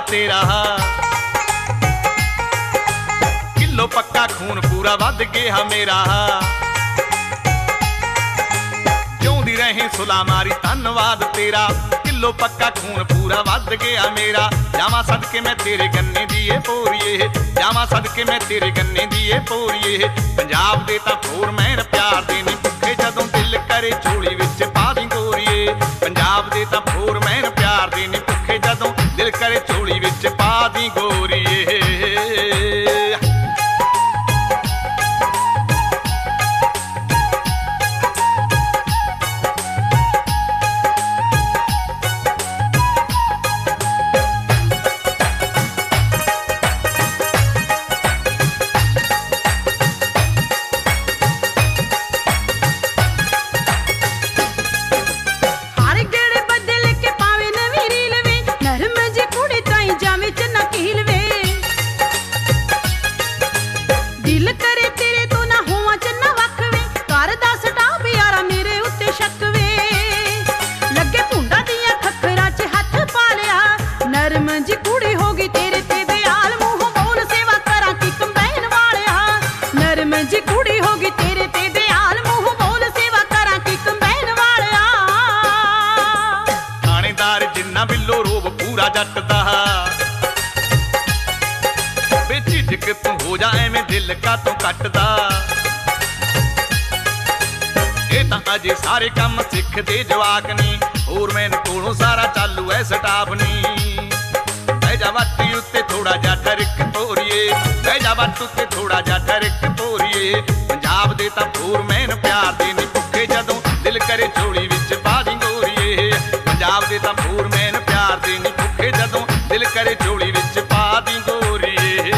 तेरा, किलो पक्का खून पूरा वध गया मेरा। जिउंदी रहे सुला मारी धन्नवाद तेरा, किलो पक्का खून पूरा वध गया मेरा। जावां सदके मैं तेरे गन्ने दीए पोरीए, जावां सदके मैं तेरे गन्ने दीए पोरीए। पंजाब दे तां फोर मैन प्यार दे नी भुखे, जदों दिल करे झोली विच पा दी गोरीए। पंजाब दे तां फोर मैन प्यार दे नी भुखे, जदों दिल करे झोली विच पा दी गोरीए। जट दा बेझिझक तू हो जा एवें दिल का तू कटदा। ये तां अजे सारे काम सिखदे जवाक नी, होर मैनू कोलों सारा चालू है स्टाफ नी। बह जा वट उत्ते थोड़ा जा ठरक पोरीए, बह जा वट उत्ते थोड़ा जा ठरक पोरीए। पंजाब दे तां फोर मैन प्यार दे नी भुखे, जदों दिल करे झोली विच पा दी गोरीए। पंजाब दे तां फोर मैन प्यार दे नी भुखे, जदों दिल करे झोली विच पा दी गोरीए।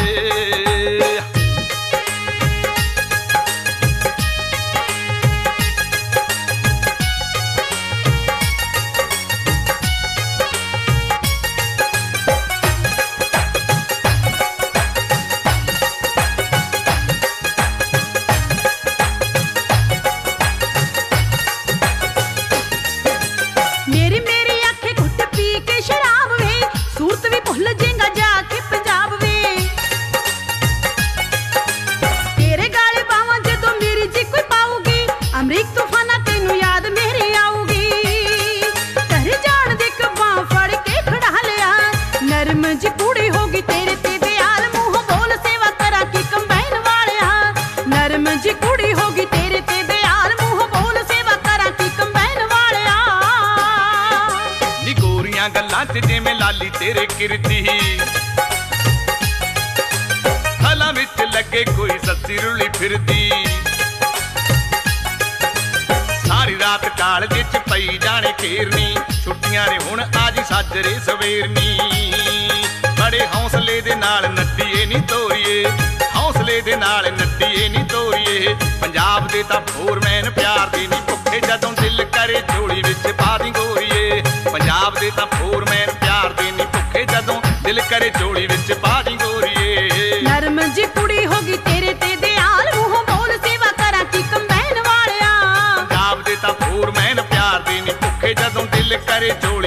जिवें लाली तेरे किरदी, हलां विच लगे कोई सस्सी रुली फिरदी। सारी रात कालजे च पई जाने घेरनी, छुट्टियां ने हुण आजी साजरे सवेरनी। बड़े हौसले दे नाल नद्दीए नी तोरीए, हौसले दे नाल नद्दीए नी तोरीए। पंजाब दे तां फोर मैन प्यार दे नी भुखे, जदों दिल करे झोली विच पा दी गोरीए। पंजाब दे तां फोर मैन प्यार दे नी भुखे, जदों दिल करे झोली विच पा दी गोरीए। नरम जी कुड़ी होगी तेरे ते दयाल, मुंह बोल सेवा करा की कंबैन वालिया। पंजाब दे तां फोर मैन प्यार दे नी भुखे, जदों दिल करे झोली